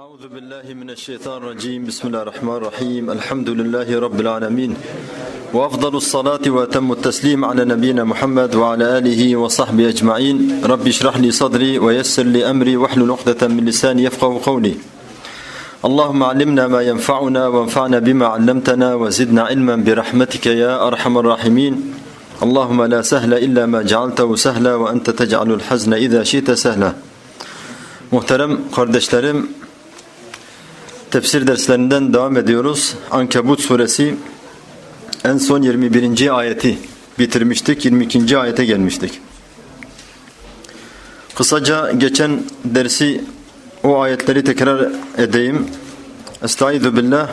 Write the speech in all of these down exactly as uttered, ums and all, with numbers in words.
Euzu billahi mineşşeytanirracim. Bismillahirrahmanirrahim. Elhamdülillahi rabbil alamin. Ve afdalus salati ve etemmut teslim ala nebiyyina Muhammed ve ala alihi ve sahbihi ecmaîn. Rabbi şrah li sadri ve yessir li emri ve hlul ukdeten min lisani yefkahu kavli. Allahumme allimna ma yenfa'una ve enfa'na bima 'allamtana ve zidna ilmen bi rahmetike ya erhamer rahimin. Allahumme la sehla illa ma cealtehu sehla ve ente tec'alul hazne iza şi'te sehla. Muhterem kardeşlerim, tefsir derslerinden devam ediyoruz. Ankebut suresi en son yirmi birinci ayeti bitirmiştik. yirmi ikinci ayete gelmiştik. Kısaca geçen dersi o ayetleri tekrar edeyim. Estaizu billah.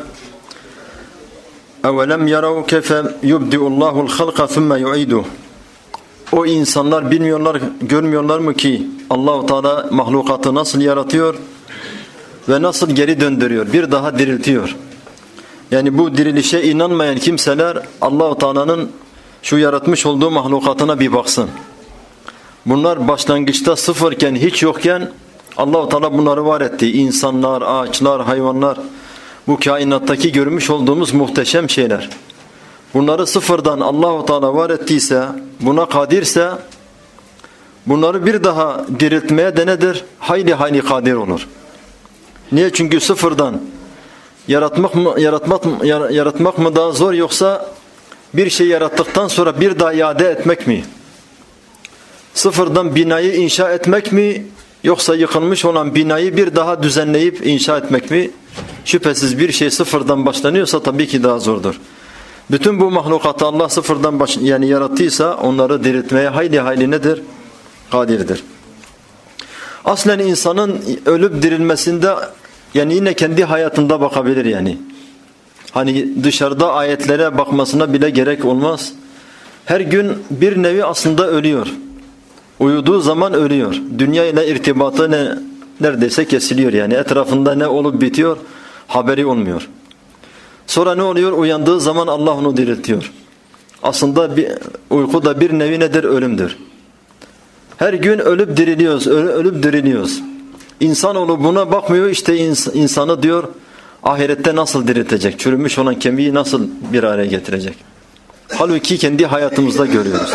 Evelem yarav kefe yubdi'ullahul halqa thumma yu'iduh. O insanlar bilmiyorlar, görmüyorlar mı ki Allah-u Teala mahlukatı nasıl yaratıyor ve nasıl geri döndürüyor, bir daha diriltiyor. Yani bu dirilişe inanmayan kimseler Allah-u Teala'nın şu yaratmış olduğu mahlukatına bir baksın. Bunlar başlangıçta sıfırken, hiç yokken Allah-u Teala bunları var etti. İnsanlar, ağaçlar, hayvanlar, bu kainattaki görmüş olduğumuz muhteşem şeyler. Bunları sıfırdan Allah-u Teala var ettiyse, buna kadirse, bunları bir daha diriltmeye de nedir? Hayli hayli kadir olur. Niye? Çünkü sıfırdan yaratmak mı, yaratmak, yaratmak mı daha zor, yoksa bir şey yarattıktan sonra bir daha iade etmek mi? Sıfırdan binayı inşa etmek mi? Yoksa yıkılmış olan binayı bir daha düzenleyip inşa etmek mi? Şüphesiz bir şey sıfırdan başlanıyorsa tabii ki daha zordur. Bütün bu mahlukatı Allah sıfırdan baş, yani yarattıysa onları diriltmeye hayli hayli nedir? Kadirdir. Aslen insanın ölüp dirilmesinde, yani yine kendi hayatında bakabilir yani. Hani dışarıda ayetlere bakmasına bile gerek olmaz. Her gün bir nevi aslında ölüyor. Uyuduğu zaman ölüyor. Dünya ile irtibatı ne, neredeyse kesiliyor yani. Etrafında ne olup bitiyor haberi olmuyor. Sonra ne oluyor? Uyandığı zaman Allah onu diriltiyor. Aslında bir, uyku da bir nevi nedir? Ölümdür. Her gün ölüp diriliyoruz, ölüp diriliyoruz. İnsanoğlu buna bakmıyor, işte ins- insanı diyor ahirette nasıl diriltecek? Çürümüş olan kemiği nasıl bir araya getirecek? Halbuki kendi hayatımızda görüyoruz.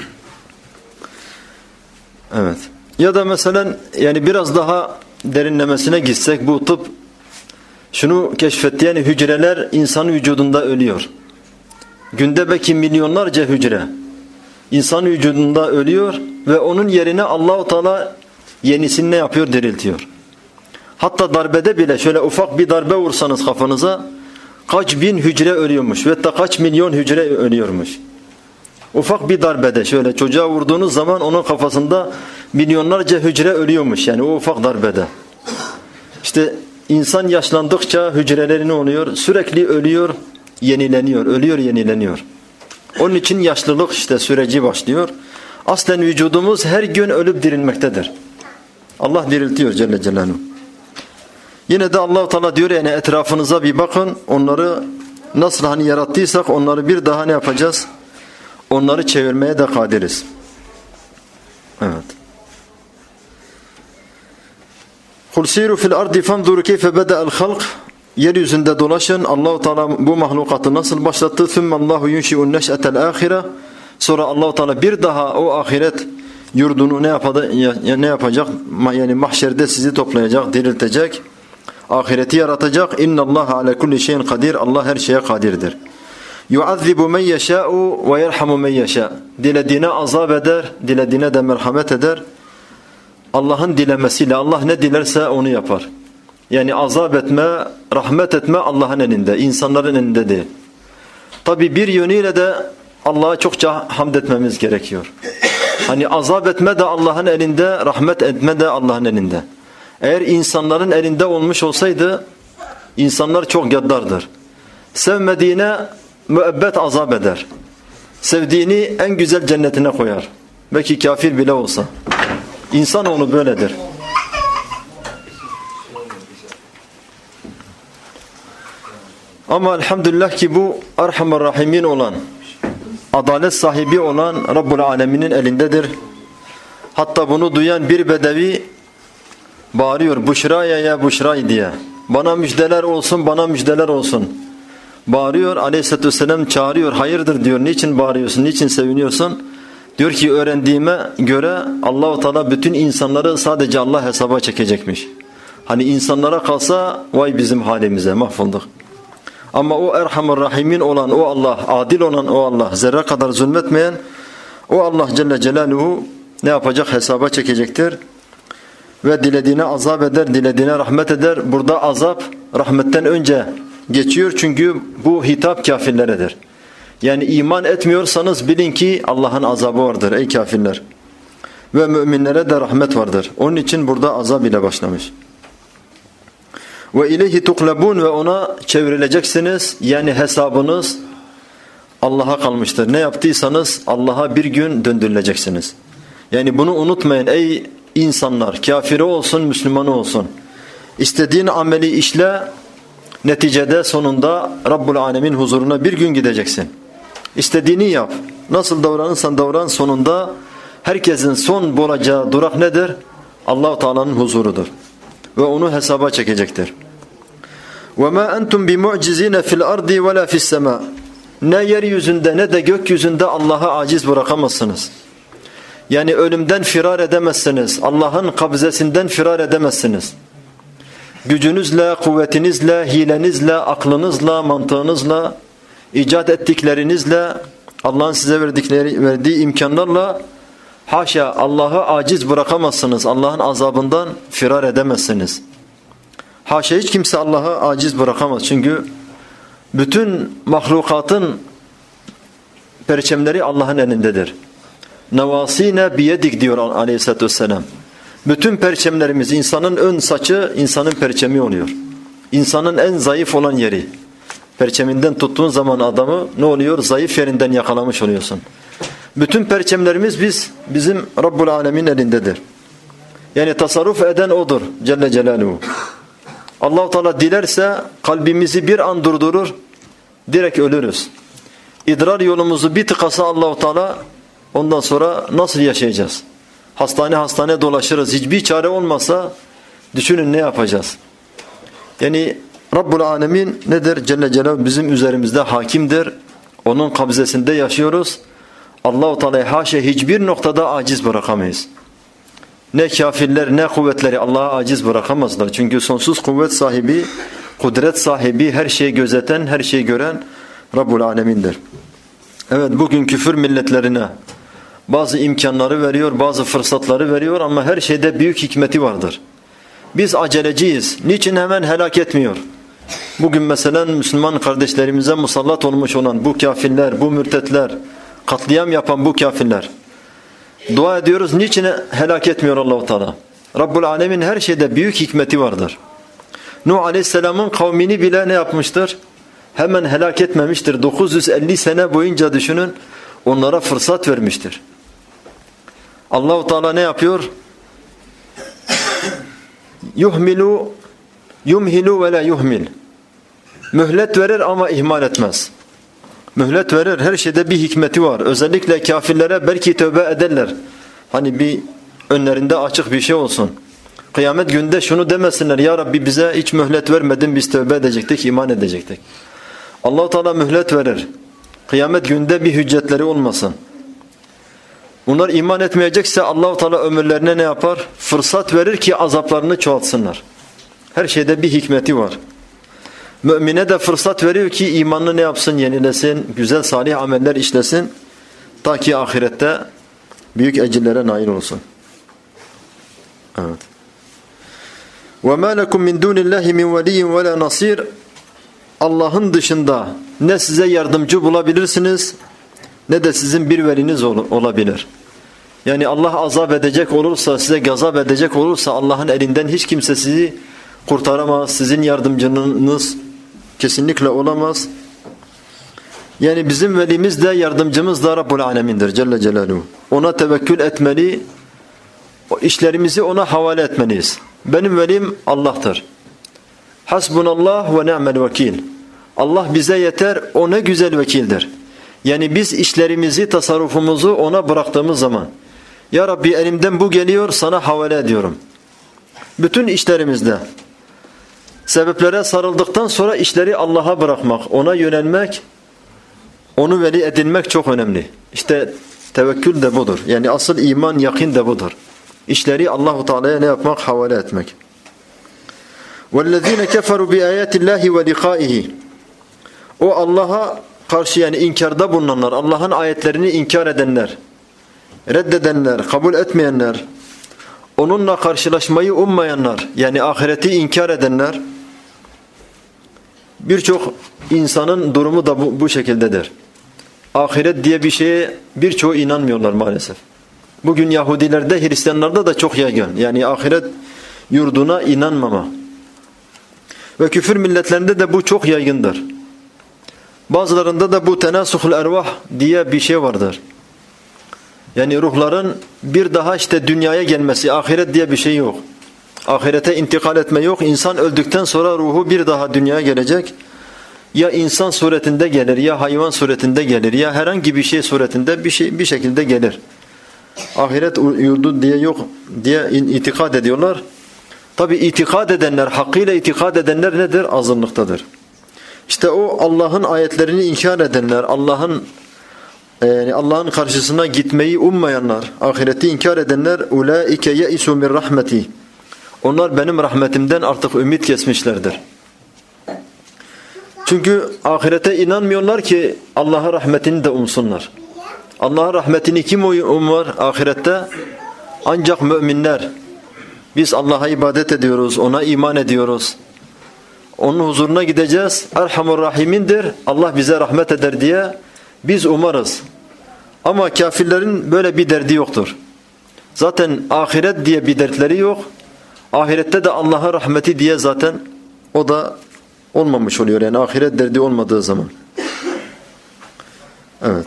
Evet. Ya da mesela yani biraz daha derinlemesine gitsek, bu tıp şunu keşfetti, yani hücreler insan vücudunda ölüyor. Günde belki milyonlarca hücre insan vücudunda ölüyor ve onun yerine Allah-u Teala yenisini ne yapıyor? Diriltiyor. Hatta darbede bile şöyle ufak bir darbe vursanız kafanıza kaç bin hücre ölüyormuş ve hatta kaç milyon hücre ölüyormuş. Ufak bir darbede şöyle çocuğa vurduğunuz zaman onun kafasında milyonlarca hücre ölüyormuş, yani o ufak darbede. İşte insan yaşlandıkça hücreleri ne oluyor? Sürekli ölüyor, yenileniyor, ölüyor, yenileniyor. Onun için yaşlılık işte süreci başlıyor. Aslen vücudumuz her gün ölüp dirilmektedir. Allah diriltiyor Celle Celaluhu. Yine de Allah-u Teala diyor yani etrafınıza bir bakın, onları nasıl hani yarattıysak onları bir daha ne yapacağız? Onları çevirmeye de kadiriz. Evet. Kul siru fil ardi fanzuru keyfe beda'al halq. Yeryüzünde dolaşın, Allah-u Teala bu mahlukatı nasıl başlattı? Thummallahu yunshi'un neş'etel ahire. Sonra Allah-u Teala bir daha o ahiret yurdunu ne yapadı, ne yapacak? Yani mahşerde sizi toplayacak, diriltecek. Ahireti yaratacak. İnnallaha ala kulli şeyin kadir. Allah her şeye kadirdir. Yu'azzibu men yeşâ'u ve yerhamu men yeşâ. Dilediğine azap eder, dilediğine de merhamet eder. Allah'ın dilemesiyle, Allah ne dilerse onu yapar. Yani azap etme, rahmet etme Allah'ın elinde, insanların elinde değil. Tabi bir yönüyle de Allah'a çokça hamd etmemiz gerekiyor. Hani azap etme de Allah'ın elinde, rahmet etme de Allah'ın elinde. Eğer insanların elinde olmuş olsaydı, insanlar çok gaddardır. Sevmediğine müebbet azap eder. Sevdiğini en güzel cennetine koyar. Belki kafir bile olsa. İnsanoğlu böyledir. Ama elhamdülillah ki bu Erhamer Rahimin olan, adalet sahibi olan Rabbul Alemin'in elindedir. Hatta bunu duyan bir bedevi Bağırıyor Buşra'ya ya Buşray diye. Bana müjdeler olsun, bana müjdeler olsun. Bağırıyor, Aleyhisselatü Vesselam çağırıyor. Hayırdır diyor, niçin bağırıyorsun, niçin seviniyorsun? Diyor ki öğrendiğime göre Allah-u Teala bütün insanları sadece Allah hesaba çekecekmiş. Hani insanlara kalsa vay bizim halimize, mahvolduk. Ama o Erhamur Rahimin olan o Allah, adil olan o Allah, zerre kadar zulmetmeyen o Allah Celle Celaluhu ne yapacak? Hesaba çekecektir. Ve dilediğine azap eder, dilediğine rahmet eder. Burada azap rahmetten önce geçiyor çünkü bu hitap kafirleredir. Yani iman etmiyorsanız bilin ki Allah'ın azabı vardır ey kafirler. Ve müminlere de rahmet vardır. Onun için burada azap ile başlamış. Ve ileyhi tuklabun ve ona çevrileceksiniz. Yani hesabınız Allah'a kalmıştır. Ne yaptıysanız Allah'a bir gün döndürüleceksiniz. Yani bunu unutmayın ey insanlar. Kafiri olsun, Müslümanı olsun. İstediğin ameli işle, neticede sonunda Rabbul Alemin huzuruna bir gün gideceksin. İstediğini yap. Nasıl davranırsan davran, sonunda herkesin son bulacağı durak nedir? Allah-u Teala'nın huzurudur. Ve onu hesaba çekecektir. وَمَا أَنْتُمْ بِمُعْجِزِينَ فِي الْأَرْضِ وَلَا فِي السَّمَاءِ Ne yeryüzünde ne de gökyüzünde Allah'a aciz bırakamazsınız. Yani ölümden firar edemezsiniz. Allah'ın kabzesinden firar edemezsiniz. Gücünüzle, kuvvetinizle, hilenizle, aklınızla, mantığınızla, icat ettiklerinizle, Allah'ın size verdikleri, verdiği imkanlarla haşa Allah'ı aciz bırakamazsınız. Allah'ın azabından firar edemezsiniz. Haşa hiç kimse Allah'ı aciz bırakamaz. Çünkü bütün mahlukatın perçemleri Allah'ın elindedir. Nevasine biyedik diyor Aleyhisselatü Vesselam. Bütün perçemlerimiz, insanın ön saçı insanın perçemi oluyor. İnsanın en zayıf olan yeri. Perçeminden tuttuğun zaman adamı ne oluyor? Zayıf yerinden yakalamış oluyorsun. Bütün perçemlerimiz biz, bizim Rabbul Alemin elindedir. Yani tasarruf eden O'dur Celle Celaluhu. Allah-u Teala dilerse kalbimizi bir an durdurur, direkt ölürüz. İdrar yolumuzu bir tıkasa Allah-u Teala, ondan sonra nasıl yaşayacağız? Hastane hastane dolaşırız. Hiçbir çare olmasa düşünün ne yapacağız? Yani Rabbul Alemin nedir? Celle Celaluhu bizim üzerimizde hakimdir. Onun kabzesinde yaşıyoruz. Allah-u Teala'yı haşa hiçbir noktada aciz bırakamayız. Ne kafirler ne kuvvetleri Allah'a aciz bırakamazlar. Çünkü sonsuz kuvvet sahibi, kudret sahibi, her şeyi gözeten, her şeyi gören Rabbul Alemin'dir. Evet, bugün küfür milletlerine bazı imkanları veriyor, bazı fırsatları veriyor ama her şeyde büyük hikmeti vardır. Biz aceleciyiz. Niçin hemen helak etmiyor? Bugün mesela Müslüman kardeşlerimize musallat olmuş olan bu kafirler, bu mürtetler, katliam yapan bu kafirler. Dua ediyoruz. Niçin helak etmiyor Allah-u Teala? Rabbul Alemin her şeyde büyük hikmeti vardır. Nuh Aleyhisselam'ın kavmini bile ne yapmıştır? Hemen helak etmemiştir. dokuz yüz elli sene boyunca düşünün, onlara fırsat vermiştir. Allah-u Teala ne yapıyor? Yuhmilu yumhilu ve la yuhmil. Mühlet verir ama ihmal etmez. Mühlet verir, her şeyde bir hikmeti var. Özellikle kafirlere belki tövbe ederler. Hani bir önlerinde açık bir şey olsun. Kıyamet günde şunu demesinler: ya Rabbi bize hiç mühlet vermedin, biz tövbe edecektik, iman edecektik. Allah-u Teala mühlet verir. Kıyamet günde bir hüccetleri olmasın. Bunlar iman etmeyecekse Allah-u Teala ömürlerine ne yapar? Fırsat verir ki azaplarını çoğaltsınlar. Her şeyde bir hikmeti var. Mümine de fırsat veriyor ki imanını ne yapsın? Yenilesin, güzel salih ameller işlesin. Ta ki ahirette büyük ecirlere nail olsun. Evet. وَمَا لَكُمْ مِنْ دُونِ اللّٰهِ مِنْ وَلِيٍّ وَلَا نَصِيرٍ Allah'ın dışında ne size yardımcı bulabilirsiniz ne de sizin bir veliniz olabilir. Yani Allah azap edecek olursa, size gazap edecek olursa Allah'ın elinden hiç kimse sizi kurtaramaz. Sizin yardımcınız kesinlikle olamaz. Yani bizim velimiz de yardımcımız da Rabbul Alemin'dir Celle Celaluhu. Ona tevekkül etmeli, işlerimizi ona havale etmeliyiz. Benim velim Allah'tır. Hasbunallah ve ni'mel vekil. Allah bize yeter, o ne güzel vekildir. Yani biz işlerimizi, tasarrufumuzu ona bıraktığımız zaman, ya Rabbi elimden bu geliyor, sana havale ediyorum. bütün işlerimizde sebeplere sarıldıktan sonra işleri Allah'a bırakmak, ona yönelmek, onu veli edinmek çok önemli. İşte tevekkül de budur. Yani asıl iman, yakin de budur. İşleri Allahu Teala'ya ne yapmak? Havale etmek. وَالَّذ۪ينَ كَفَرُوا بِآيَاتِ اللّٰهِ وَلِقَائِهِ O Allah'a karşı yani inkarda bulunanlar, Allah'ın ayetlerini inkar edenler, reddedenler, kabul etmeyenler, onunla karşılaşmayı ummayanlar, yani ahireti inkar edenler, birçok insanın durumu da bu, bu şekildedir. Ahiret diye bir şeye birçoğu inanmıyorlar maalesef. Bugün Yahudilerde, Hristiyanlarda da çok yaygın. Yani ahiret yurduna inanmama. Ve küfür milletlerinde de bu çok yaygındır. Bazılarında da bu tenasuhul ervah diye bir şey vardır. Yani ruhların bir daha işte dünyaya gelmesi, ahiret diye bir şey yok. Ahirete intikal etme yok. İnsan öldükten sonra ruhu bir daha dünyaya gelecek. Ya insan suretinde gelir, ya hayvan suretinde gelir, ya herhangi bir şey suretinde bir şey bir şekilde gelir. Ahiret yurdu diye yok diye itikad ediyorlar. Tabi itikad edenler, hakkıyla itikad edenler nedir? Azınlıktadır. İşte o Allah'ın ayetlerini inkar edenler, Allah'ın yani Allah'ın karşısına gitmeyi ummayanlar, ahireti inkar edenler ulaike yeisu min rahmeti. Onlar benim rahmetimden artık ümit kesmişlerdir. Çünkü ahirete inanmıyorlar ki Allah'a rahmetini de umsunlar. Allah'ın rahmetini kim umar ahirette? Ancak müminler. Biz Allah'a ibadet ediyoruz, ona iman ediyoruz. Onun huzuruna gideceğiz. Erhamur Rahimindir. Allah bize rahmet eder diye biz umarız. Ama kafirlerin böyle bir derdi yoktur. Zaten ahiret diye bir dertleri yok. Ahirette de Allah'a rahmeti diye zaten o da olmamış oluyor. Yani ahiret derdi olmadığı zaman. Evet.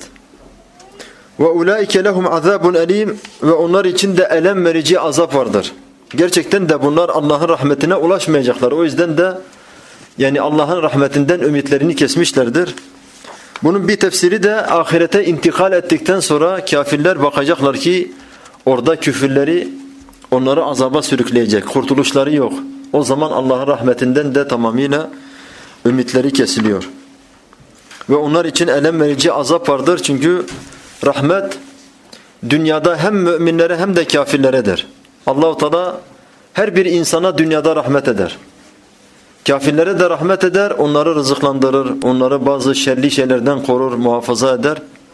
Ve ulaike lehum azabun elim ve onlar için de elem verici azap vardır. Gerçekten de bunlar Allah'ın rahmetine ulaşmayacaklar. O yüzden de yani Allah'ın rahmetinden ümitlerini kesmişlerdir. Bunun bir tefsiri de ahirete intikal ettikten sonra kafirler bakacaklar ki orada küfürleri onları azaba sürükleyecek. Kurtuluşları yok. O zaman Allah'ın rahmetinden de tamamıyla ümitleri kesiliyor. Ve onlar için elem verici azap vardır. Çünkü rahmet dünyada hem müminlere hem de kafirleredir. Allah-u Teala her bir insana dünyada rahmet eder. Kafirlere de rahmet eder, onları rızıklandırır, onları bazı şerli şeylerden korur, muhafaza eder.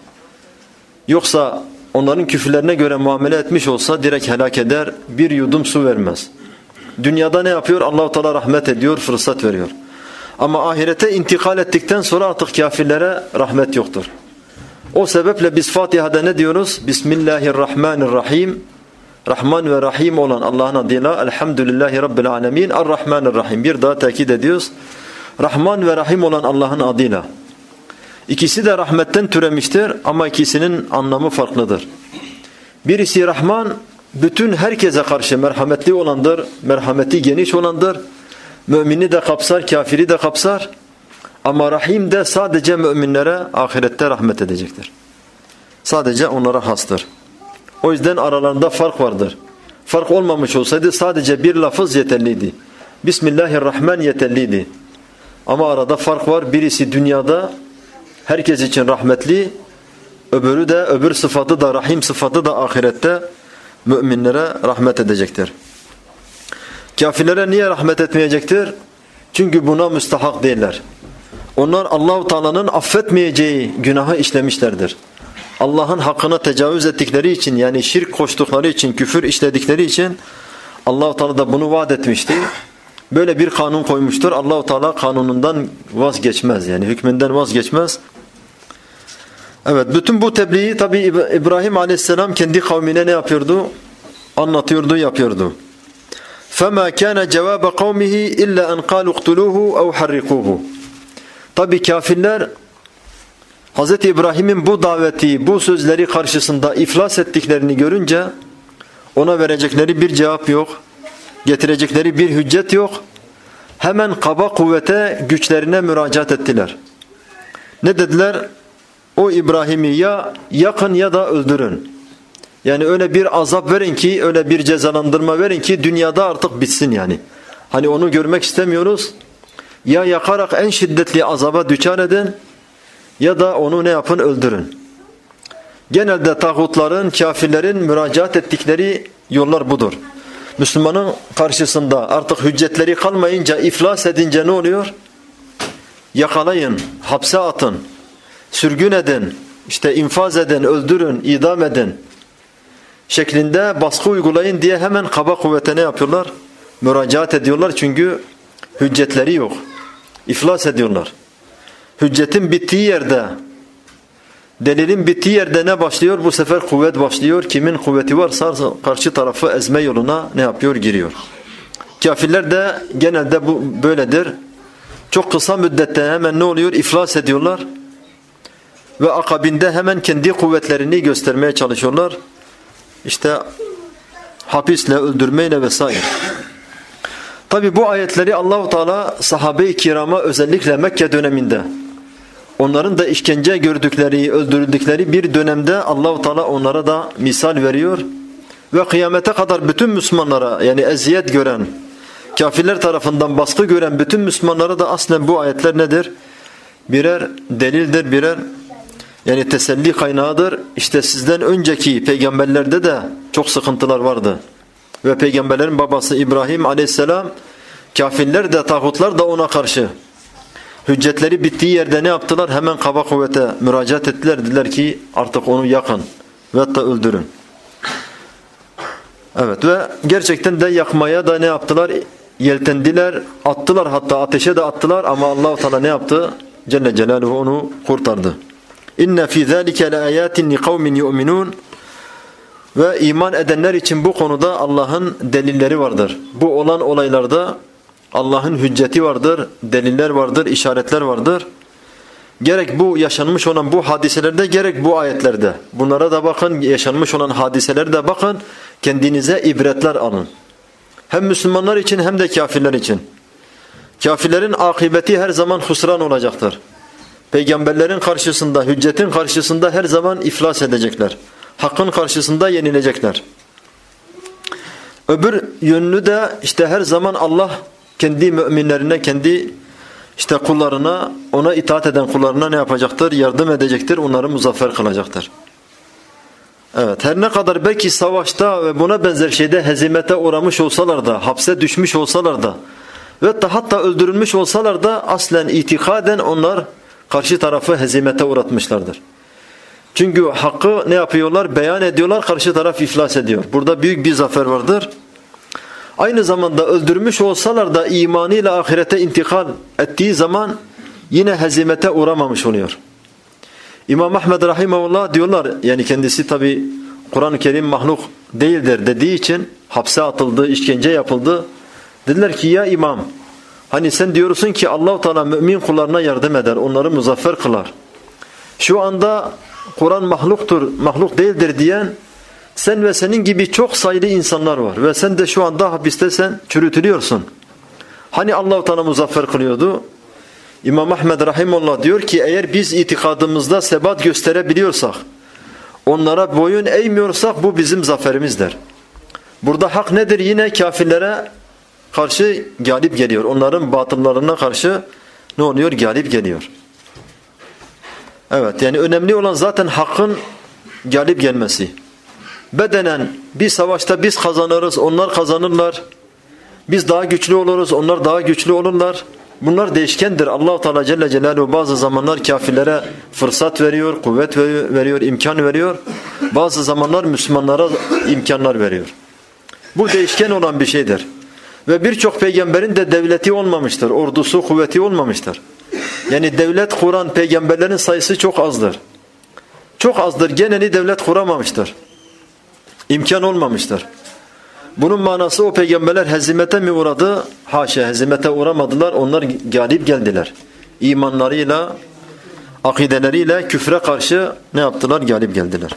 Yoksa onların küfürlerine göre muamele etmiş olsa direkt helak eder, bir yudum su vermez. Dünyada ne yapıyor? Allah-u Teala rahmet ediyor, fırsat veriyor. Ama ahirete intikal ettikten sonra artık kafirlere rahmet yoktur. O sebeple biz Fatiha'da ne diyoruz? Bismillahirrahmanirrahim. Rahman ve Rahim olan Allah'ın adıyla Elhamdülillahi Rabbil Alemin Ar-Rahmanir-Rahim. Bir daha tekit ediyoruz. Rahman ve Rahim olan Allah'ın adıyla. İkisi de rahmetten türemiştir ama ikisinin anlamı farklıdır. Birisi Rahman, bütün herkese karşı merhametli olandır, merhameti geniş olandır. Mümini de kapsar, kafiri de kapsar. Ama Rahim de sadece müminlere ahirette rahmet edecektir. Sadece onlara hastır. O yüzden aralarında fark vardır. Fark olmamış olsaydı sadece bir lafız yeterliydi. Bismillahirrahman yeterliydi. Ama arada fark var. Birisi dünyada herkes için rahmetli, öbürü de öbür sıfatı da Rahim sıfatı da ahirette müminlere rahmet edecektir. Kafirlere niye rahmet etmeyecektir? Çünkü buna müstahak değiller. Onlar Allah-u Teala'nın affetmeyeceği günahı işlemişlerdir. Allah'ın hakkına tecavüz ettikleri için, yani şirk koştukları için, küfür işledikleri için Allah-u Teala da bunu vaat etmişti. Böyle bir kanun koymuştur. Allah-u Teala kanunundan vazgeçmez, yani hükmünden vazgeçmez. Evet, bütün bu tebliği tabi İbrahim Aleyhisselam kendi kavmine ne yapıyordu? Anlatıyordu, yapıyordu. فَمَا كَانَ جَوَابَ قَوْمِهِ إِلَّا أَنْ قَالُوا اقْتُلُوهُ اَوْ حَرِّقُوهُ. Tabi kafirler Hz. İbrahim'in bu daveti, bu sözleri karşısında iflas ettiklerini görünce ona verecekleri bir cevap yok, getirecekleri bir hüccet yok. Hemen kaba kuvvete, güçlerine müracaat ettiler. Ne dediler? O İbrahim'i ya yakın ya da öldürün. Yani öyle bir azap verin ki, öyle bir cezalandırma verin ki dünyada artık bitsin yani. Hani onu görmek istemiyoruz. Ya yakarak en şiddetli azaba düçar edin ya da onu ne yapın? Öldürün. Genelde tağutların, kafirlerin müracaat ettikleri yollar budur. Müslümanın karşısında artık hüccetleri kalmayınca, iflas edince ne oluyor? Yakalayın, hapse atın, sürgün edin, işte infaz edin, öldürün, idam edin şeklinde baskı uygulayın diye hemen kaba kuvvete ne yapıyorlar? Müracaat ediyorlar çünkü hüccetleri yok. İflas ediyorlar. Hüccetin bittiği yerde, delilin bittiği yerde ne başlıyor? Bu sefer kuvvet başlıyor. Kimin kuvveti varsa karşı tarafı ezme yoluna ne yapıyor? Giriyor. Kafirler de genelde bu böyledir. Çok kısa müddette hemen ne oluyor? İflas ediyorlar. Ve akabinde hemen kendi kuvvetlerini göstermeye çalışıyorlar. İşte hapisle, öldürmeyle vesaire. Tabi bu ayetleri Allah-u Teala sahabe-i kirama özellikle Mekke döneminde onların da işkence gördükleri, öldürüldükleri bir dönemde Allah-u Teala onlara da misal veriyor. Ve kıyamete kadar bütün Müslümanlara, yani eziyet gören, kafirler tarafından baskı gören bütün Müslümanlara da aslen bu ayetler nedir? Birer delildir, birer yani teselli kaynağıdır. İşte sizden önceki peygamberlerde de çok sıkıntılar vardı. Ve peygamberlerin babası İbrahim aleyhisselam, kafirler de tağutlar da ona karşı hüccetleri bittiği yerde ne yaptılar? Hemen kaba kuvvete müracaat ettiler. Dediler ki artık onu yakın ve hatta öldürün. Evet, ve gerçekten de yakmaya da ne yaptılar? Yeltendiler, attılar, hatta ateşe de attılar ama Allah-u Teala ne yaptı? Celle Celaluhu onu kurtardı. İnne fî zâlike leâyâtin liqavmin yu'minûn. Ve iman edenler için bu konuda Allah'ın delilleri vardır. Bu olan olaylarda Allah'ın hücceti vardır, deliller vardır, işaretler vardır. Gerek bu yaşanmış olan bu hadiselerde, gerek bu ayetlerde. Bunlara da bakın, yaşanmış olan hadiselere de bakın, kendinize ibretler alın. Hem Müslümanlar için hem de kafirler için. Kafirlerin akıbeti her zaman husran olacaktır. Peygamberlerin karşısında, hüccetin karşısında her zaman iflas edecekler. Hakkın karşısında yenilecekler. Öbür yönlü de işte her zaman Allah kendi müminlerine, kendi işte kullarına, ona itaat eden kullarına ne yapacaktır? Yardım edecektir, onları muzaffer kılacaktır. Evet, her ne kadar belki savaşta ve buna benzer şeyde hezimete uğramış olsalar da, hapse düşmüş olsalar da ve hatta öldürülmüş olsalar da aslen itikaden onlar karşı tarafı hezimete uğratmışlardır. Çünkü hakkı ne yapıyorlar? Beyan ediyorlar, karşı taraf iflas ediyor. Burada büyük bir zafer vardır. Aynı zamanda öldürmüş olsalar da imanıyla ahirete intikal ettiği zaman yine hezimete uğramamış oluyor. İmam Ahmed rahimahullah diyorlar, yani kendisi tabi Kur'an-ı Kerim mahluk değildir dediği için hapse atıldı, işkence yapıldı. Dediler ki ya imam, hani sen diyorsun ki Allah-u Teala mümin kullarına yardım eder, onları muzaffer kılar. Şu anda Kur'an mahluktur, mahluk değildir diyen sen ve senin gibi çok sayılı insanlar var ve sen de şu anda hapistesen, çürütülüyorsun. Hani Allah-u Teala muzaffer kılıyordu? İmam Ahmed rahimullah diyor ki eğer biz itikadımızda sebat gösterebiliyorsak, onlara boyun eğmiyorsak bu bizim zaferimizdir. Burada hak nedir? Yine kafirlere karşı galip geliyor. Onların batıllarına karşı ne oluyor? Galip geliyor. Evet, yani önemli olan zaten hakkın galip gelmesi. Bedenen bir savaşta biz kazanırız, onlar kazanırlar. Biz daha güçlü oluruz, onlar daha güçlü olurlar. Bunlar değişkendir. Allah-u Teala Celle Celaluhu bazı zamanlar kafirlere fırsat veriyor, kuvvet veriyor, imkan veriyor. Bazı zamanlar Müslümanlara imkanlar veriyor. Bu değişken olan bir şeydir. Ve birçok peygamberin de devleti olmamıştır, ordusu, kuvveti olmamıştır. Yani devlet kuran peygamberlerin sayısı çok azdır. Çok azdır. Geneli devlet kuramamıştır. İmkan olmamıştır. Bunun manası o peygamberler hezimete mi uğradı? Haşa, hezimete uğramadılar. Onlar galip geldiler. İmanlarıyla, akideleriyle küfre karşı ne yaptılar? Galip geldiler.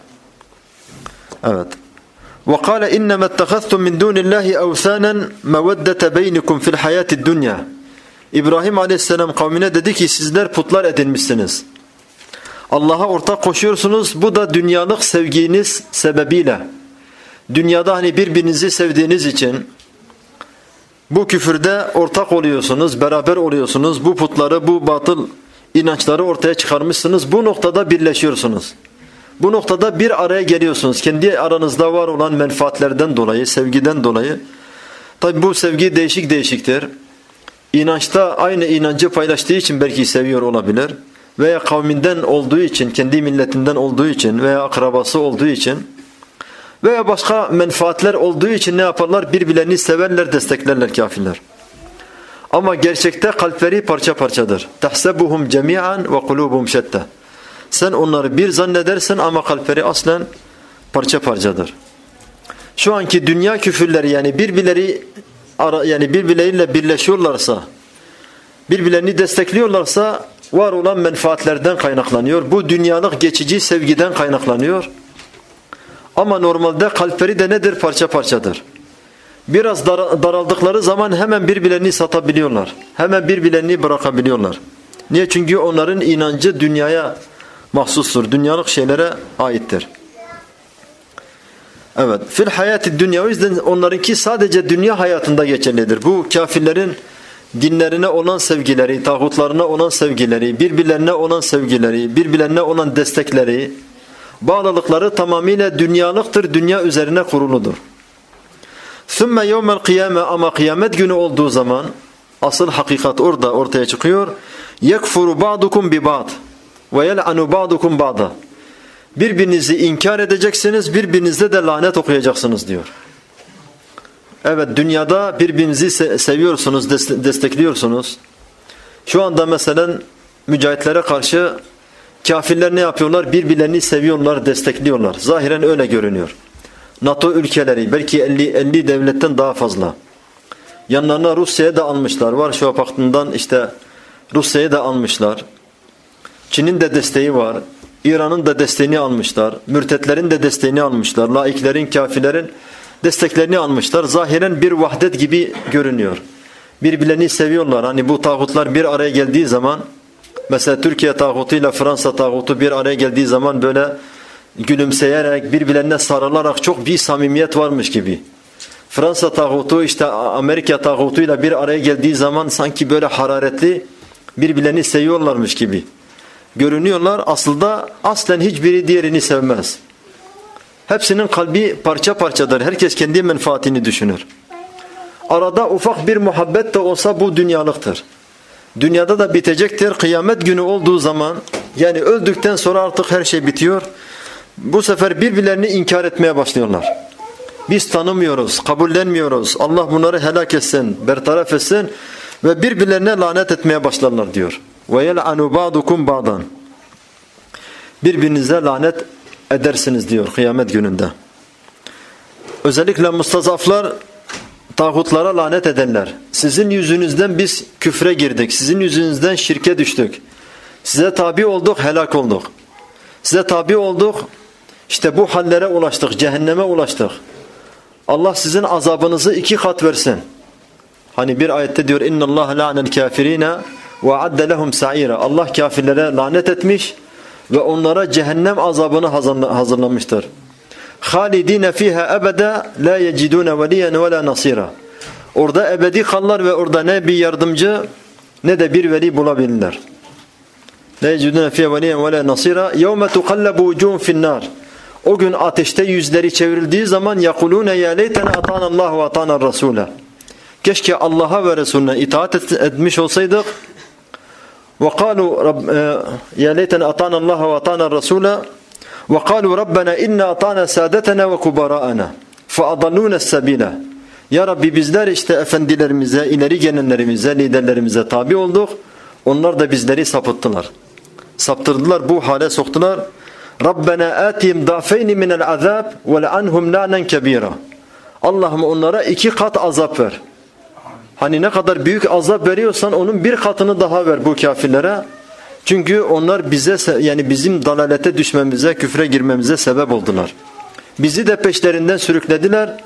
Evet. وَقَالَ اِنَّمَا اتَّخَذْتُمْ مِنْ دُونِ اللّٰهِ اَوْثَانًا مَوَدَّةَ بَيْنِكُمْ فِي الْحَيَاةِ الدُّنْيَا. İbrahim Aleyhisselam kavmine dedi ki sizler putlar edinmişsiniz. Allah'a ortak koşuyorsunuz. Bu da dünyalık sevginiz sebebiyle. Dünyada hani birbirinizi sevdiğiniz için bu küfürde ortak oluyorsunuz, beraber oluyorsunuz. Bu putları, bu batıl inançları ortaya çıkarmışsınız. Bu noktada birleşiyorsunuz. Bu noktada bir araya geliyorsunuz. Kendi aranızda var olan menfaatlerden dolayı, sevgiden dolayı. Tabi bu sevgi değişik değişiktir. İnançta aynı inancı paylaştığı için belki seviyor olabilir. Veya kavminden olduğu için, kendi milletinden olduğu için veya akrabası olduğu için veya başka menfaatler olduğu için ne yaparlar? Birbirlerini severler, desteklerler kafirler. Ama gerçekte kalpleri parça parçadır. تَحْسَبُهُمْ جَمِيعًا وَقُلُوبُهُمْ شَتَّى. Sen onları bir zannedersin ama kalpleri aslen parça parçadır. Şu anki dünya küfürleri yani birbirleri yani birbirleriyle birleşiyorlarsa, birbirlerini destekliyorlarsa var olan menfaatlerden kaynaklanıyor. Bu dünyalık geçici sevgiden kaynaklanıyor. Ama normalde kalpleri de nedir? Parça parçadır. Biraz dar, daraldıkları zaman hemen birbirlerini satabiliyorlar. Hemen birbirlerini bırakabiliyorlar. Niye? Çünkü onların inancı dünyaya mahsustur. Dünyalık şeylere aittir. Evet. Fil hayati dünya. O yüzden onlarınki sadece dünya hayatında geçerlidir. Bu kafirlerin dinlerine olan sevgileri, tağutlarına olan sevgileri, birbirlerine olan sevgileri, birbirlerine olan destekleri, bağlılıkları tamamıyla dünyalıktır. Dünya üzerine kuruludur. ثُمَّ يَوْمَ الْقِيَامَةِ Ama kıyamet günü olduğu zaman asıl hakikat orada ortaya çıkıyor. يَكْفُرُ بَعْضُكُمْ بِبَعْضٍ وَيَلْعَنُ بَعْضُكُمْ بَعْضًا Birbirinizi inkar edeceksiniz, birbirinizde de lanet okuyacaksınız diyor. Evet, dünyada birbirinizi se seviyorsunuz, des destekliyorsunuz. Şu anda mesela mücahitlere karşı kafirler ne yapıyorlar? Birbirlerini seviyorlar, destekliyorlar. Zahiren öyle görünüyor. NATO ülkeleri belki elli elli devletten daha fazla. Yanlarına Rusya'ya da almışlar. Varşova Paktı'ndan işte Rusya'yı da almışlar. Çin'in de desteği var. İran'ın da desteğini almışlar. Mürtetlerin de desteğini almışlar. Laiklerin, kafirlerin desteklerini almışlar. Zahiren bir vahdet gibi görünüyor. Birbirlerini seviyorlar. Hani bu tağutlar bir araya geldiği zaman mesela Türkiye tağutuyla Fransa tağutu bir araya geldiği zaman böyle gülümseyerek, birbirlerine sarılarak çok bir samimiyet varmış gibi. Fransa tağutu işte Amerika tağutuyla bir araya geldiği zaman sanki böyle hararetli birbirlerini seviyorlarmış gibi görünüyorlar. Aslında aslen hiçbiri diğerini sevmez. Hepsinin kalbi parça parçadır. Herkes kendi menfaatini düşünür. Arada ufak bir muhabbet de olsa bu dünyalıktır. Dünyada da bitecektir. Kıyamet günü olduğu zaman yani öldükten sonra artık her şey bitiyor. Bu sefer birbirlerini inkar etmeye başlıyorlar. Biz tanımıyoruz, kabullenmiyoruz. Allah bunları helak etsin, bertaraf etsin ve birbirlerine lanet etmeye başlarlar diyor. وَيَلْعَنُ بَعْضُكُمْ بَعْضًا Birbirinize lanet edersiniz diyor kıyamet gününde. Özellikle mustazaflar tağutlara lanet ederler. Sizin yüzünüzden biz küfre girdik. Sizin yüzünüzden şirke düştük. Size tabi olduk, helak olduk. Size tabi olduk, işte bu hallere ulaştık, cehenneme ulaştık. Allah sizin azabınızı iki kat versin. Hani bir ayette diyor اِنَّ اللّٰهَ لَعْنَ الْكَافِر۪ينَ وَعَدَّ لَهُمْ سَعِيرًا Allah kafirlere lanet etmiş ve onlara cehennem azabını hazırlamıştır. خَالِد۪ينَ ف۪يهَا أَبَدًا لَا يَجِدُونَ وَلِيًّا وَلَا نَصِيرًا Orada ebedi kalırlar ve orada ne bir yardımcı ne de bir veli bulabilirler. لَا يَجِدُونَ ف۪يهَا وَلِيًّا وَلَا نَصِيرًا يَوْمَ تُقَلَّبُ وُجُوهُمْ فِي النَّارِ O gün ateşte yüzleri çevrildiği zaman يَقُولُونَ يَا لَيْتَنَا أَطَانَ اللّٰهُ وَأَطَانَ الرَّسُولَ Keşke Allah'a ve Resulüne itaat etmiş olsaydık. وَقَالُوا يَا لَيْتَنَا أَطَانَ اللّٰهَ وَأَطَانَ الرَّسُولَ وَقَالُوا رَبَّنَا إِنَّا أَطَانَا سَادَتَنَا وَكُبَرَاءَنَا فَأَضَلُّونَ السَّبِيلَ Ya Rabbi bizler işte efendilerimize, ileri gelenlerimize, liderlerimize tabi olduk. Onlar da bizleri sapıttılar. Saptırdılar, bu hale soktular. Rabbena atihim da'feyni minel azab ve le'anhum la'nen kebira. Allah'ım onlara iki kat azap ver. Hani ne kadar büyük azap veriyorsan onun bir katını daha ver bu kafirlere. Çünkü onlar bize yani bizim dalalete düşmemize, küfre girmemize sebep oldular. Bizi de peşlerinden sürüklediler.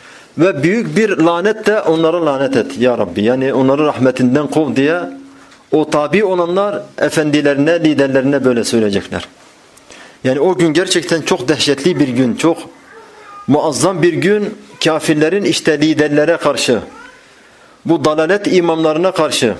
Ve büyük bir lanet de onlara lanet et ya Rabbi. Yani onları rahmetinden kov diye o tabi olanlar efendilerine, liderlerine böyle söyleyecekler. Yani o gün gerçekten çok dehşetli bir gün, çok muazzam bir gün, kafirlerin işte liderlere karşı, bu dalalet imamlarına karşı,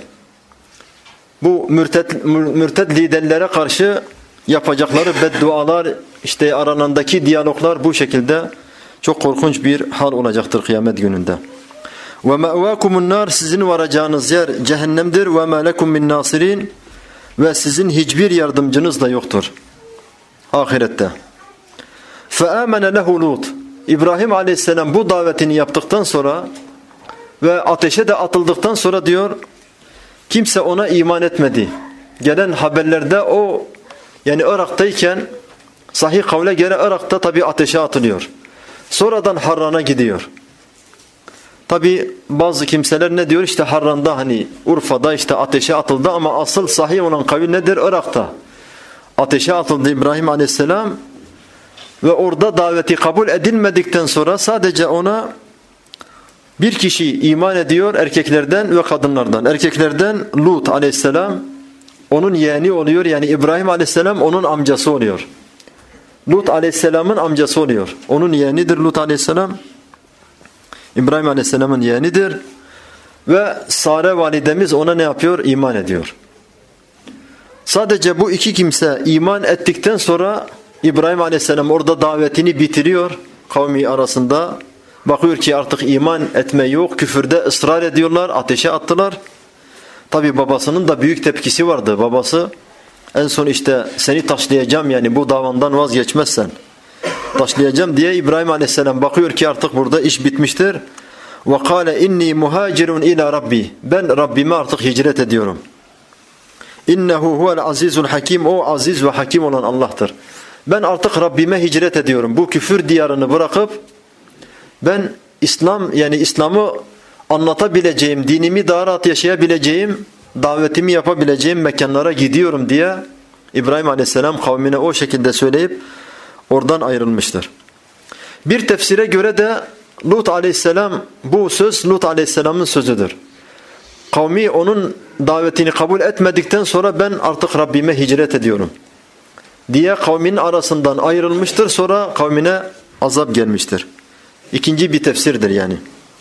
bu mürted, mürted liderlere karşı yapacakları beddualar, işte aralarındaki diyaloglar bu şekilde çok korkunç bir hal olacaktır kıyamet gününde. Ve ma'vakumun nar, sizin varacağınız yer cehennemdir. Ve ma lekum min nasirin, ve sizin hiçbir yardımcınız da yoktur ahirette. Fe amene lehu Lut, İbrahim Aleyhisselam bu davetini yaptıktan sonra ve ateşe de atıldıktan sonra diyor, kimse ona iman etmedi. Gelen haberlerde o, yani Irak'tayken sahih kavle göre Irak'ta tabi ateşe atılıyor. Sonradan Harran'a gidiyor. Tabi bazı kimseler ne diyor, işte Harran'da, hani Urfa'da işte ateşe atıldı, ama asıl sahih olan kavil nedir? Irak'ta ateşe atıldı İbrahim Aleyhisselam ve orada daveti kabul edilmedikten sonra sadece ona bir kişi iman ediyor, erkeklerden ve kadınlardan. Erkeklerden Lut Aleyhisselam, onun yeğeni oluyor, yani İbrahim Aleyhisselam onun amcası oluyor. Lut Aleyhisselam'ın amcası oluyor. Onun yeğenidir Lut Aleyhisselam. İbrahim Aleyhisselam'ın yeğenidir. Ve Sare validemiz ona ne yapıyor? İman ediyor. Sadece bu iki kimse iman ettikten sonra İbrahim Aleyhisselam orada davetini bitiriyor kavmi arasında. Bakıyor ki artık iman etme yok, küfürde ısrar ediyorlar, ateşe attılar. Tabi babasının da büyük tepkisi vardı. Babası en son işte seni taşlayacağım, yani bu davandan vazgeçmezsen taşlayacağım diye İbrahim Aleyhisselam bakıyor ki artık burada iş bitmiştir. Ve kâle inni muhacirun ila rabbi, ben Rabbime artık hicret ediyorum. İnnehu huvel azizul hakim, o aziz ve hakim olan Allah'tır. Ben artık Rabbime hicret ediyorum. Bu küfür diyarını bırakıp ben İslam, yani İslam'ı anlatabileceğim, dinimi daha rahat yaşayabileceğim, davetimi yapabileceğim mekanlara gidiyorum diye İbrahim Aleyhisselam kavmine o şekilde söyleyip oradan ayrılmıştır. Bir tefsire göre de Lut Aleyhisselam, bu söz Lut Aleyhisselam'ın sözüdür. Kavmi onun davetini kabul etmedikten sonra ben artık Rabbime hicret ediyorum diye kavminin arasından ayrılmıştır. Sonra kavmine azap gelmiştir. İkinci bir tefsirdir yani.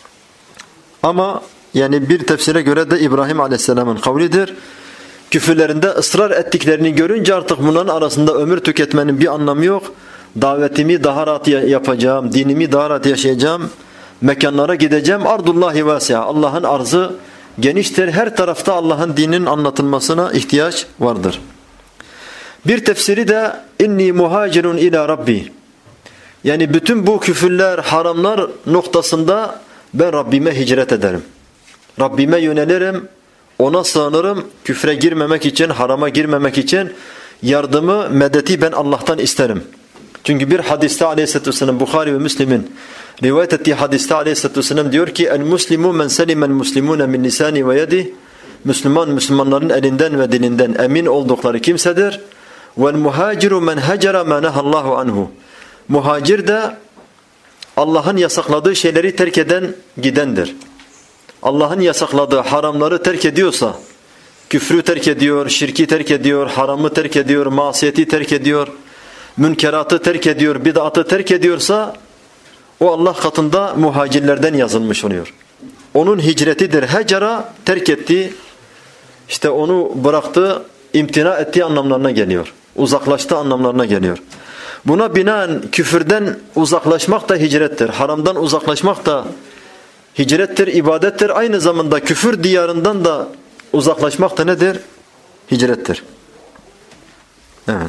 Ama yani bir tefsire göre de İbrahim Aleyhisselam'ın kavlidir. Küfürlerinde ısrar ettiklerini görünce artık bunların arasında ömür tüketmenin bir anlamı yok. Davetimi daha rahat yapacağım, dinimi daha rahat yaşayacağım, mekanlara gideceğim. Ardullahi vasi'a, Allah'ın arzı geniştir. Her tarafta Allah'ın dininin anlatılmasına ihtiyaç vardır. Bir tefsiri de inni muhacirun ila rabbi. Yani bütün bu küfürler, haramlar noktasında ben Rabbime hicret ederim. Rabbime yönelirim, ona sığınırım, küfre girmemek için, harama girmemek için yardımı, medeti ben Allah'tan isterim. Çünkü bir hadiste Aleyhisselatü Vesselam, Bukhari ve Müslim'in rivayet ettiği hadiste Aleyhisselatü Vesselam diyor ki el-muslimu men selimel muslimune min lisani ve yedi, Müslüman, Müslümanların elinden ve dilinden emin oldukları kimsedir. Vel-muhaciru men hecera ma nehallahu anhu. Muhacir de Allah'ın yasakladığı şeyleri terk eden gidendir. Allah'ın yasakladığı haramları terk ediyorsa, küfrü terk ediyor, şirki terk ediyor, haramı terk ediyor, masiyeti terk ediyor, münkeratı terk ediyor, bid'atı terk ediyorsa o Allah katında muhacirlerden yazılmış oluyor. Onun hicretidir. Hecera terk etti, işte onu bıraktı, imtina ettiği anlamlarına geliyor. Uzaklaştı anlamlarına geliyor. Buna binaen küfürden uzaklaşmak da hicrettir. Haramdan uzaklaşmak da hicrettir, ibadettir. Aynı zamanda küfür diyarından da uzaklaşmak da nedir? Hicrettir. Evet.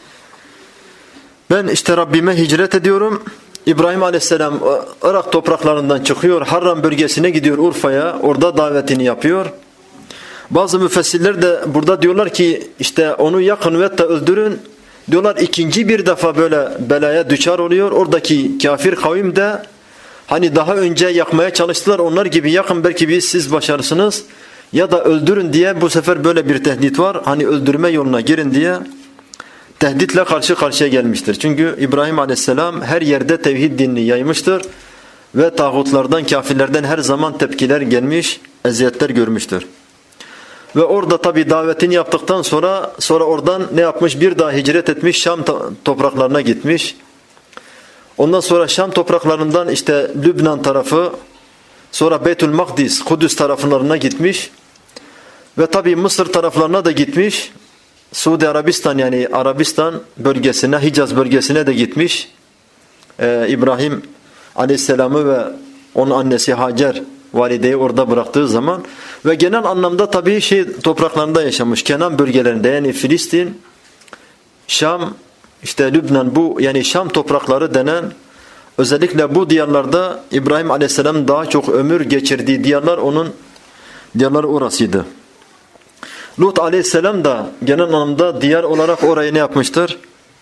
Ben işte Rabbime hicret ediyorum. İbrahim Aleyhisselam Irak topraklarından çıkıyor. Harran bölgesine gidiyor, Urfa'ya. Orada davetini yapıyor. Bazı müfessirler de burada diyorlar ki işte onu yakın ve hatta öldürün. Diyorlar ikinci bir defa böyle belaya düçar oluyor. Oradaki kafir kavim de hani daha önce yakmaya çalıştılar. Onlar gibi yakın, belki biz siz başarısınız ya da öldürün diye bu sefer böyle bir tehdit var. Hani öldürme yoluna girin diye tehditle karşı karşıya gelmiştir. Çünkü İbrahim Aleyhisselam her yerde tevhid dinini yaymıştır ve tağutlardan, kafirlerden her zaman tepkiler gelmiş, eziyetler görmüştür. Ve orada tabi davetini yaptıktan sonra sonra oradan ne yapmış? Bir daha hicret etmiş, Şam topraklarına gitmiş. Ondan sonra Şam topraklarından işte Lübnan tarafı, sonra Beytül Makdis, Kudüs taraflarına gitmiş. Ve tabi Mısır taraflarına da gitmiş. Suudi Arabistan yani Arabistan bölgesine, Hicaz bölgesine de gitmiş. Ee, İbrahim Aleyhisselam'ı ve onun annesi Hacer valideyi orada bıraktığı zaman ve genel anlamda tabii şey topraklarında yaşamış. Kenan bölgelerinde yani Filistin, Şam, işte Lübnan, bu yani Şam toprakları denen özellikle bu diyarlarda İbrahim Aleyhisselam daha çok ömür geçirdiği diyarlar onun diyarları orasıydı. Lut Aleyhisselam da genel anlamda diyar olarak orayı ne yapmıştır?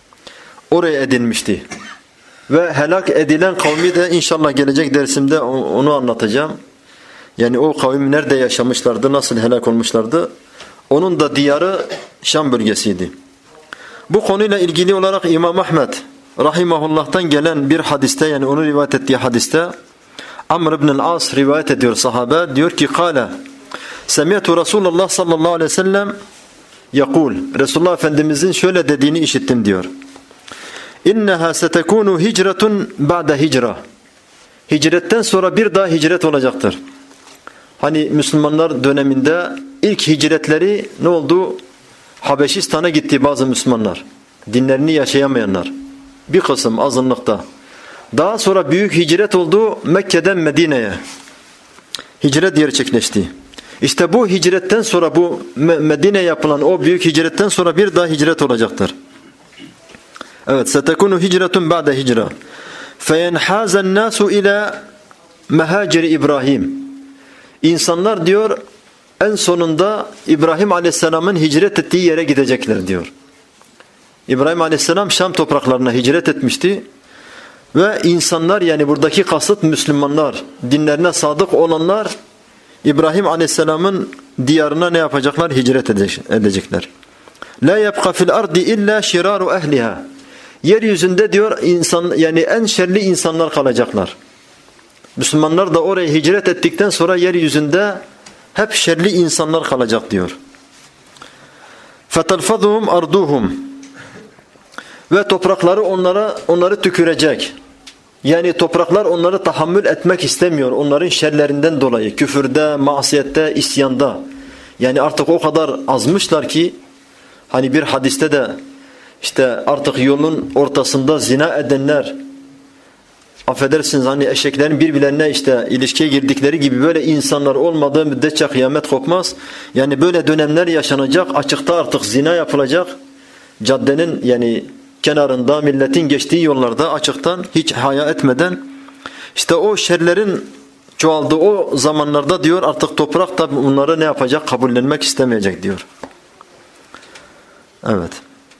Oraya edinmişti. Ve helak edilen kavmi de inşallah gelecek dersimde onu anlatacağım. Yani o kavim nerede yaşamışlardı, nasıl helak olmuşlardı? Onun da diyarı Şam bölgesiydi. Bu konuyla ilgili olarak İmam Ahmed rahimahullah'tan gelen bir hadiste, yani onu rivayet ettiği hadiste Amr ibn al-As rivayet ediyor sahabe. Diyor ki kâle Semiyatu Resulullah sallallahu aleyhi ve sellem yakul. Resulullah Efendimizin şöyle dediğini işittim diyor. İnneha setekunu hicretun ba'de hicra. Hicretten sonra bir daha hicret olacaktır. Hani Müslümanlar döneminde ilk hicretleri ne oldu? Habeşistan'a gitti bazı Müslümanlar. Dinlerini yaşayamayanlar. Bir kısım azınlıkta. Daha sonra büyük hicret oldu Mekke'den Medine'ye. Hicret gerçekleşti. İşte bu hicretten sonra, bu Medine'ye yapılan o büyük hicretten sonra bir daha hicret olacaktır. Evet, setekunu hicretun ba'de hicra. Feyenhazen nasu ila mehacir İbrahim. İnsanlar diyor en sonunda İbrahim Aleyhisselam'ın hicret ettiği yere gidecekler diyor. İbrahim Aleyhisselam Şam topraklarına hicret etmişti. Ve insanlar, yani buradaki kasıt Müslümanlar, dinlerine sadık olanlar İbrahim Aleyhisselam'ın diyarına ne yapacaklar? Hicret edecekler. La yabqa fil ardi illa şiraru ehliha. Yeryüzünde diyor insan, yani en şerli insanlar kalacaklar. Müslümanlar da oraya hicret ettikten sonra yeryüzünde hep şerli insanlar kalacak diyor. Fetelfazuhum arduhum. Ve toprakları onlara onları tükürecek. Yani topraklar onları tahammül etmek istemiyor. Onların şerlerinden dolayı. Küfürde, masiyette, isyanda. Yani artık o kadar azmışlar ki hani bir hadiste de işte artık yolun ortasında zina edenler, affedersiniz hani eşeklerin birbirlerine işte ilişkiye girdikleri gibi böyle insanlar olmadığı müddetçe kıyamet kopmaz. Yani böyle dönemler yaşanacak. Açıkta artık zina yapılacak. Caddenin yani kenarında, milletin geçtiği yollarda açıktan hiç haya etmeden işte o şerlerin çoğaldığı o zamanlarda diyor artık toprak da bunları ne yapacak? Kabullenmek istemeyecek diyor. Evet.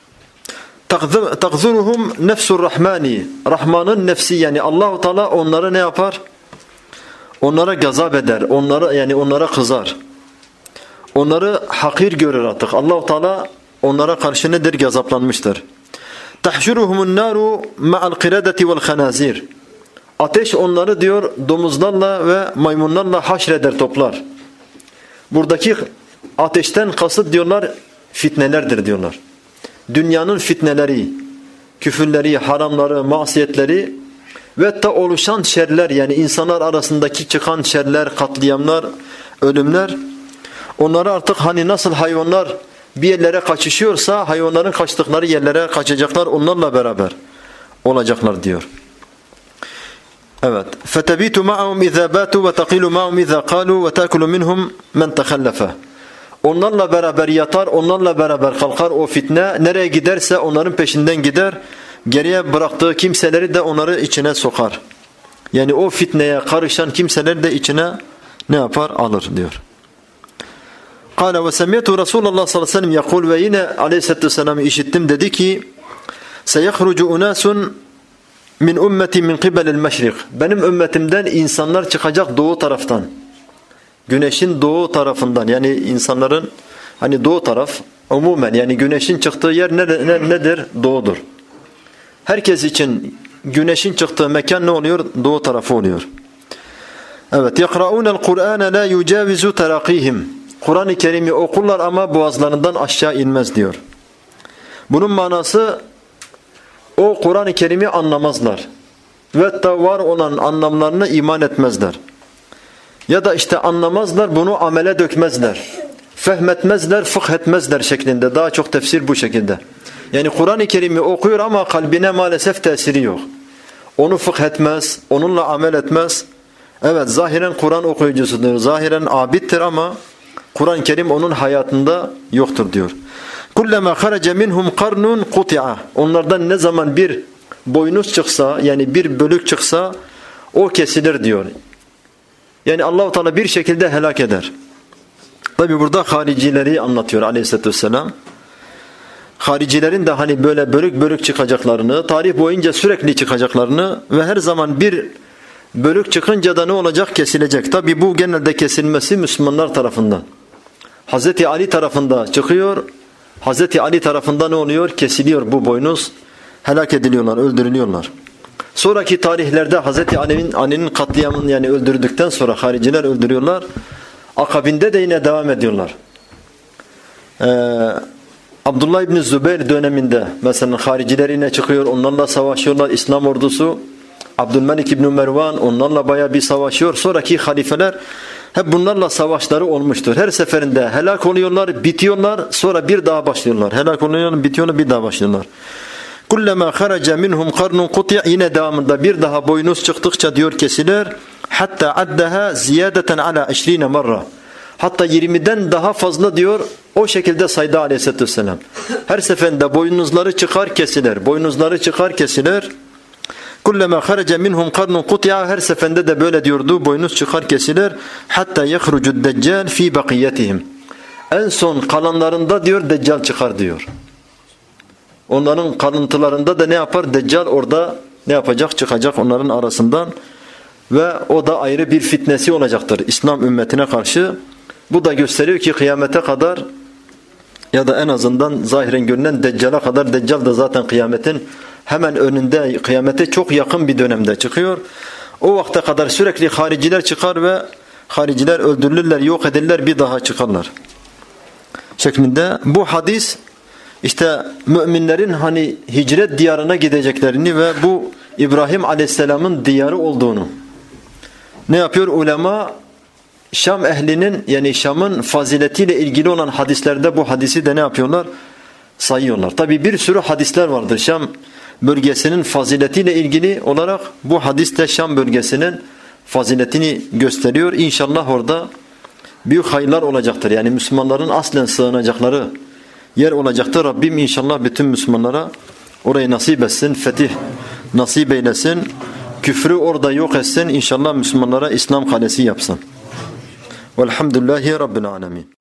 Takzuruhum nefsur rahmani. Rahmanın nefsi, yani Allahu Teala onları ne yapar? Onlara gazap eder. Onlara, yani onlara kızar. Onları hakir görür artık. Allahu Teala onlara karşı nedir? Gazaplanmıştır. Tahşuruhumun naru ma'al qiradati vel khanazir. Ateş onları diyor domuzlarla ve maymunlarla haşreder, toplar. Buradaki ateşten kasıt diyorlar fitnelerdir diyorlar. Dünyanın fitneleri, küfürleri, haramları, masiyetleri ve ta oluşan şerler, yani insanlar arasındaki çıkan şerler, katliamlar, ölümler, onları artık hani nasıl hayvanlar bir yerlere kaçışıyorsa hayvanların kaçtıkları yerlere kaçacaklar, onlarla beraber olacaklar diyor. Evet. فَتَبِيتُ مَعَهُمْ اِذَا بَاتُوا وَتَقِيلُ مَعَهُمْ اِذَا قَالُوا وَتَاكُلُ مِنْهُمْ مَنْ تَخَلَّفَ. Onlarla beraber yatar, onlarla beraber kalkar o fitne. Nereye giderse onların peşinden gider. Geriye bıraktığı kimseleri de onları içine sokar. Yani o fitneye karışan kimseleri de içine ne yapar? Alır diyor. قال وسمعت رسول الله صلى الله عليه وسلم يقول, ve yine Aleyhisselatü Vesselam'ı işittim, dedi ki سَيَخْرُجُ اُنَاسٌ min ümmeti min qibelil meşrik. Benim ümmetimden insanlar çıkacak doğu taraftan. Güneşin doğu tarafından, yani insanların hani doğu taraf umumen, yani güneşin çıktığı yer ne, ne, nedir? Doğudur. Herkes için güneşin çıktığı mekan ne oluyor? Doğu tarafı oluyor. Evet. يَقْرَؤُونَ الْقُرْآنَ لَا يُجَاوِزُ تَرَقِيهِمْ. Kur'an-ı Kerim'i okurlar ama boğazlarından aşağı inmez diyor. Bunun manası o Kur'an-ı Kerim'i anlamazlar. Ve da var olan anlamlarına iman etmezler. Ya da işte anlamazlar, bunu amele dökmezler. Fehmetmezler, fıkh etmezler şeklinde. Daha çok tefsir bu şekilde. Yani Kur'an-ı Kerim'i okuyor ama kalbine maalesef tesiri yok. Onu fıkh etmez, onunla amel etmez. Evet, zahiren Kur'an okuyucusudur, zahiren abiddir ama Kur'an-ı Kerim onun hayatında yoktur diyor. Kullama kharaca minhum qarnun quti'a. Onlardan ne zaman bir boynuz çıksa, yani bir bölük çıksa o kesilir diyor. Yani Allah-u Teala bir şekilde helak eder. Tabi burada haricileri anlatıyor Aleyhisselatü Vesselam. Haricilerin de hani böyle bölük bölük çıkacaklarını, tarih boyunca sürekli çıkacaklarını ve her zaman bir bölük çıkınca da ne olacak? Kesilecek. Tabi bu genelde kesilmesi Müslümanlar tarafından. Hazreti Ali tarafında çıkıyor. Hazreti Ali tarafında ne oluyor? Kesiliyor bu boynuz. Helak ediliyorlar, öldürülüyorlar. Sonraki tarihlerde Hazreti Ali'nin Ali'nin katliamını, yani öldürdükten sonra hariciler öldürüyorlar. Akabinde de yine devam ediyorlar. Ee, Abdullah İbni Zübeyir döneminde mesela hariciler yine çıkıyor, onlarla savaşıyorlar. İslam ordusu Abdülmelik İbni Mervan onlarla bayağı bir savaşıyor. Sonraki halifeler hep bunlarla savaşları olmuştur. Her seferinde helak oluyorlar, bitiyorlar, sonra bir daha başlıyorlar. Helak oluyorlar, bitiyorlar, bir daha başlıyorlar. Kullama kharaca minhum qarnun quti', yine devamında bir daha boynuz çıktıkça diyor kesilir. Hatta addaha ziyadeten ala yirmi marra. Hatta yirmiden daha fazla diyor o şekilde saydı Aleyhisselatü Vesselam. Her seferinde boynuzları çıkar kesilir. Boynuzları çıkar kesilir. Kullama kharaca minhum qarnun quti'a, her seferinde de böyle diyordu, boynuz çıkar kesilir. Hatta yahrucu'd deccal fi baqiyatihim. En son kalanlarında diyor Deccal çıkar diyor. Onların kalıntılarında da ne yapar? Deccal orada ne yapacak? Çıkacak onların arasından ve o da ayrı bir fitnesi olacaktır İslam ümmetine karşı. Bu da gösteriyor ki kıyamete kadar ya da en azından zahiren görünen Deccal'a kadar, Deccal da zaten kıyametin hemen önünde, kıyamete çok yakın bir dönemde çıkıyor. O vakte kadar sürekli hariciler çıkar ve hariciler öldürülürler, yok edilirler, bir daha çıkarlar şeklinde. Bu hadis işte müminlerin hani hicret diyarına gideceklerini ve bu İbrahim Aleyhisselam'ın diyarı olduğunu ne yapıyor? Ulema Şam ehlinin, yani Şam'ın faziletiyle ilgili olan hadislerde bu hadisi de ne yapıyorlar? Sayıyorlar. Tabi bir sürü hadisler vardır Şam bölgesinin faziletiyle ilgili olarak. Bu hadis de Şam bölgesinin faziletini gösteriyor. İnşallah orada büyük hayırlar olacaktır. Yani Müslümanların aslen sığınacakları yer olacaktır. Rabbim inşallah bütün Müslümanlara orayı nasip etsin, fetih nasip eylesin. Küfrü orada yok etsin. İnşallah Müslümanlara İslam kalesi yapsın. Velhamdülillahi Rabbil alemin.